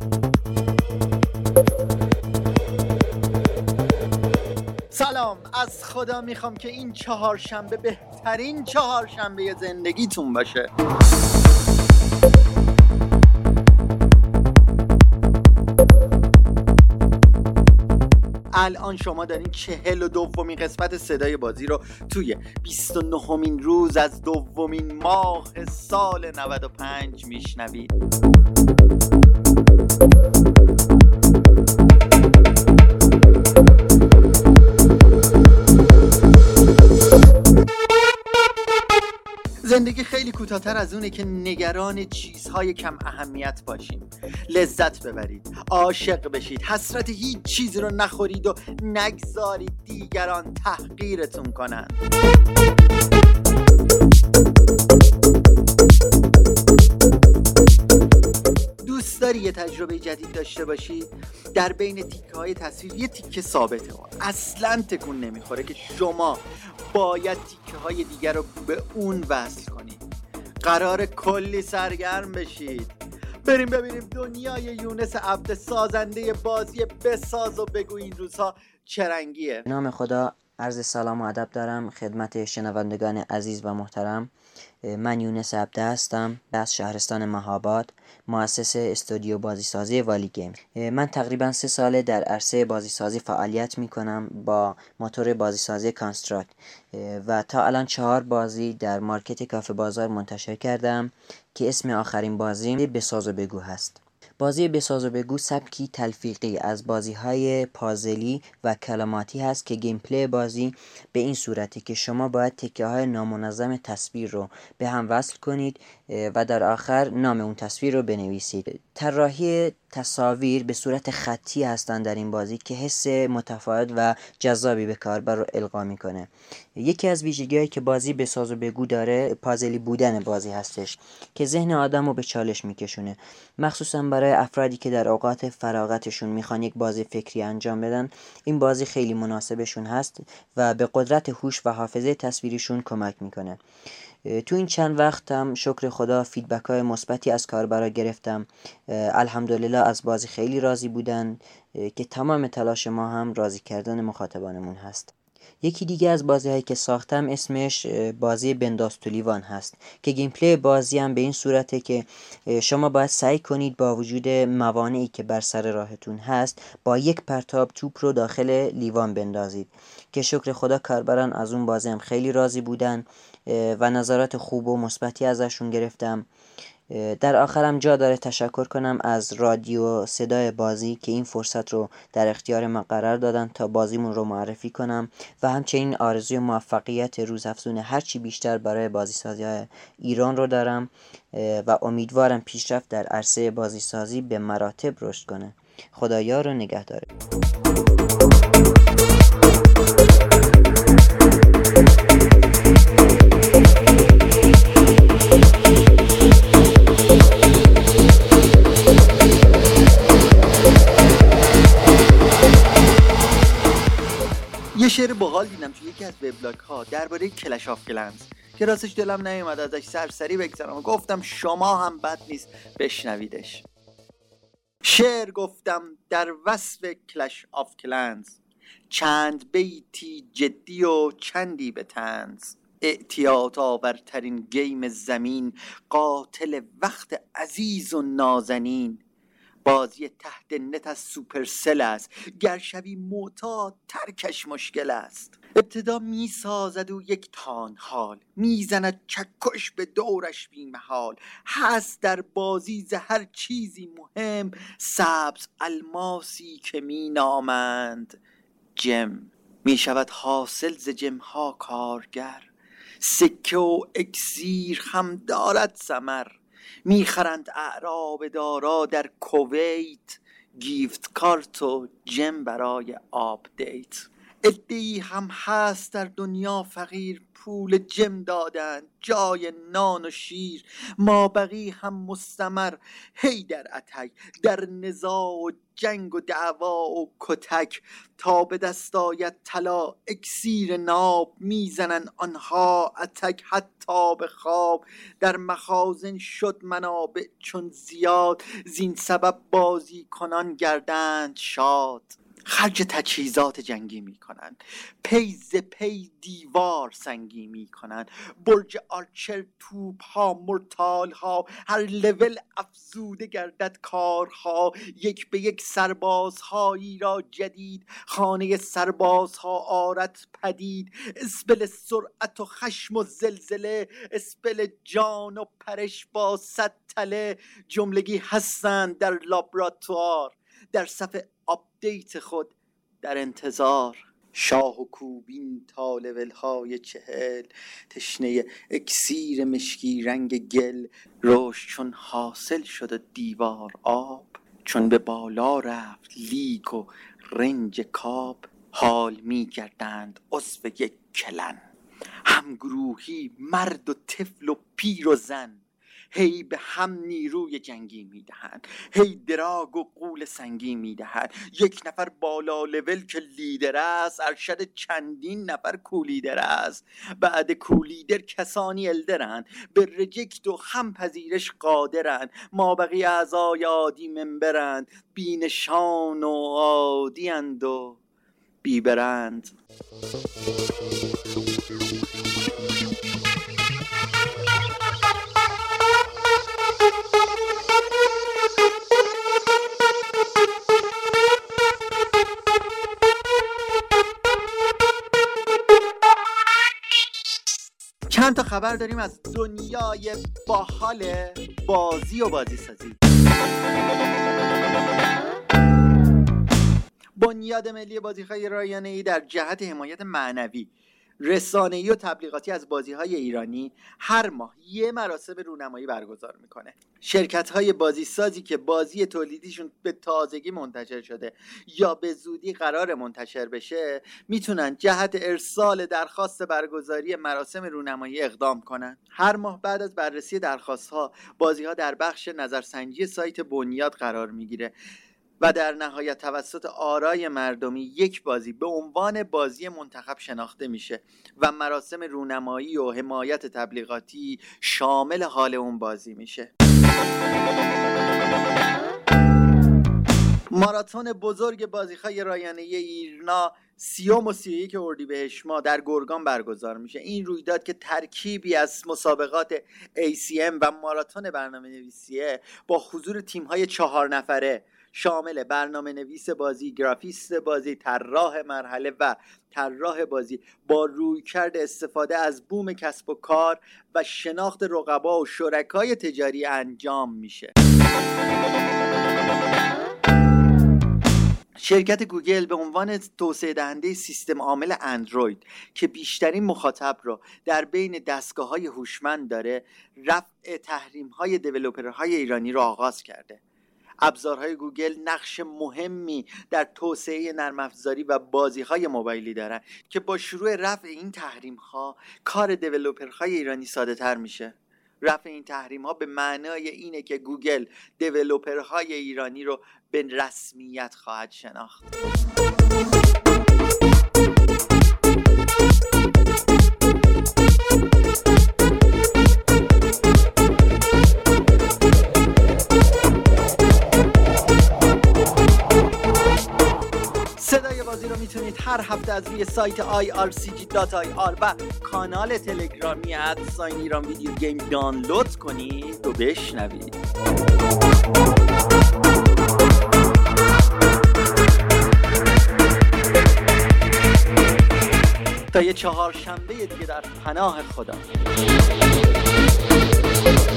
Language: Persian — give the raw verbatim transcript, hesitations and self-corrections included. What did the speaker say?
سلام، از خدا میخوام که این چهارشنبه بهترین چهارشنبه زندگیتون باشه. الان شما دارین چهل و دومین قسمت صدای بازی رو توی بیست و نهمین روز از دومین ماه سال نود و پنج میشنوید. زندگی خیلی کوتاه‌تر از اونه که نگران چیزهای کم اهمیت باشیم. لذت ببرید، عاشق بشید، حسرت هیچ چیزی رو نخورید و نگذارید دیگران تحقیرتون کنن. دوست داری یه تجربه جدید داشته باشی؟ در بین تیکه های تصویر یه تیکه ثابته و اصلا تکون نمیخوره که شما باید تیکه های دیگر رو به اون وصل کنید. قرار کلی سرگرم بشید. بریم ببینیم دنیای یونس عبد سازنده بازی بساز و بگو این روزها چه رنگیه. به نام خدا، عرض سلام و ادب دارم خدمت شنوندگان عزیز و محترم. من یونس عبد هستم، از شهرستان مهاباد، مؤسس استودیو بازیسازی والی گیم. من تقریبا سه ساله در عرصه بازیسازی فعالیت می کنم با موتور بازیسازی کانستراکت و تا الان چهار بازی در مارکت کافه بازار منتشر کردم که اسم آخرین بازی بساز و بگو هست. بازی بساز و بگو سبکی تلفیقی از بازی‌های پازلی و کلماتی هست که گیم پلی بازی به این صورته که شما باید تکه‌های نامنظم تصویر رو به هم وصل کنید و در آخر نام اون تصویر رو بنویسید. طراحی تصاویر به صورت خطی هستند در این بازی که حس متفاوت و جذابی به کاربر رو القا میکنه. یکی از ویژگی‌هایی که بازی بساز و بگو داره پازلی بودن بازی هستش که ذهن آدم رو به چالش میکشونه، مخصوصا برای افرادی که در اوقات فراغتشون میخوان یک بازی فکری انجام بدن. این بازی خیلی مناسبشون هست و به قدرت هوش و حافظه تصویریشون کمک میکنه. تو این چند وقت هم شکر خدا فیدبک های مثبتی از کاربرا گرفتم. الحمدلله از بازی خیلی راضی بودن که تمام تلاش ما هم راضی کردن مخاطبانمون هست. یکی دیگه از بازی هایی که ساختم اسمش بازی بنداز تو لیوان هست که گیم پلی بازی هم به این صورته که شما باید سعی کنید با وجود موانعی که بر سر راهتون هست با یک پرتاب توپ رو داخل لیوان بندازید که شکر خدا کاربران از اون بازی هم خیلی راضی بودن و نظرات خوب و مثبتی ازشون گرفتم. در آخرم جا داره تشکر کنم از رادیو صدای بازی که این فرصت رو در اختیار من قرار دادن تا بازیمون رو معرفی کنم و همچنین آرزوی موفقیت روزافزون هرچی بیشتر برای بازیسازی های ایران رو دارم و امیدوارم پیشرفت در عرصه بازیسازی به مراتب رشد کنه. خدایا رو نگه داره. یه شعر باحال دیدم توی یکی از وبلاگ ها درباره کلش آف کلنز که راستش دلم نیومد ازش سرسری بگذرم و گفتم شما هم بد نیست بشنویدش. شعر گفتم در وصف کلش آف کلنز، چند بیتی جدی و چندی به طنز. اعتیاط آورترین گیم زمین، قاتل وقت عزیز و نازنین. بازی تحت نت از سوپرسل است، گر شوی معتاد ترکش مشکل است. ابتدا می سازد و یک تان حال، می زند چکش به دورش بی محال. هست در بازی ز هر چیزی مهم، سبز الماسی که می نامند جم. می شود حاصل ز جم ها کارگر، سکه و اکسیر هم دارد ثمر. میخرند اعراب دارا در کویت، گیفت کارت و جم برای آپدیت. عده‌ای هم هست در دنیا فقیر، پول جم دادن جای نان و شیر. ما بقی هم مستمر هی در اتک، در نزاع و جنگ و دعوا و کتک. تا به دست آید طلا اکسیر ناب، میزنن آنها اتک حتی به خواب. در مخازن شد منابع چون زیاد، زین سبب بازی کنان گردند شاد. خرج تجهیزات جنگی میکنند، پی ز پی دیوار سنگی میکنند. برج آرچر، توپ ها، مرتال ها، هر لول افزوده گردد کارها. یک به یک سربازهایی را جدید، خانه سربازها آرد پدید. اسپل سرعت و خشم و زلزله، اسپل جان و پرش با صد تله. جملگی هستند در لابراتوار، در صف آپدیت خود در انتظار. شاه و کوبین تا لولهای چهل، تشنه اکسیر مشکی رنگ گل. روش چون حاصل شد دیوار آب، چون به بالا رفت لیگ و رنج کاب. حال می گردند عضو یک کلن، همگروهی مرد و طفل و پیر و زن. هی به هم نیروی جنگی میدهند، هی دراگ و غول سنگی میدهند. یک نفر بالا لول که لیدر است، ارشد چندین نفر کولیدر است. بعد کولیدر کسانی الدرند، به رجکت و هم پذیرش قادرند. ما بقی اعضای عادی منبرند، بی نشان و عادی اند و بی برند. چند تا خبر داریم از دنیای باحال بازی و بازی سازی. بنیاد ملی بازی‌های رایانه‌ای در جهت حمایت معنوی، رسانه‌ای و تبلیغاتی از بازی‌های ایرانی هر ماه یه مراسم رونمایی برگزار میکنه. شرکت‌های بازی سازی که بازی تولیدیشون به تازگی منتشر شده یا به زودی قرار منتشر بشه، میتونن جهت ارسال درخواست برگزاری مراسم رونمایی اقدام کنن. هر ماه بعد از بررسی درخواست‌ها، بازی‌ها در بخش نظرسنجی سایت بنیاد قرار میگیره و در نهایت توسط آرای مردمی یک بازی به عنوان بازی منتخب شناخته میشه و مراسم رونمایی و حمایت تبلیغاتی شامل حال اون بازی میشه. ماراتون بزرگ بازی‌های رایانه‌ای ایرنا سیوم و سی و یک اردیبهشت ماه در گرگان برگزار میشه. این رویداد که ترکیبی از مسابقات ای سی ام و ماراتون برنامه‌نویسیه با حضور تیم‌های چهار نفره شامل برنامه نویس بازی، گرافیست بازی، طراح مرحله و طراح بازی، با رویکرد استفاده از بوم کسب و کار و شناخت رقبا و شرکای تجاری انجام میشه. شرکت گوگل به عنوان توسعه دهنده سیستم عامل اندروید که بیشترین مخاطب رو در بین دستگاه‌های هوشمند داره، رفع تحریم‌های دیولپرهای ایرانی رو آغاز کرده. ابزارهای گوگل نقش مهمی در توسعه نرم افزاری و بازی‌های موبایلی دارن که با شروع رفع این تحریم‌ها کار دیولپرهای ایرانی ساده‌تر میشه. رفع این تحریم‌ها به معنای اینه که گوگل دیولپرهای ایرانی رو به رسمیت خواهد شناخت. صدای بازی رو میتونید هر هفته از روی سایت آی آر سی جی دات آی آر و کانال تلگرامی ادساین ایران ویدیو گیم دانلود کنید و بشنوید. تا یه چهارشنبه دیگه در پناه خدا.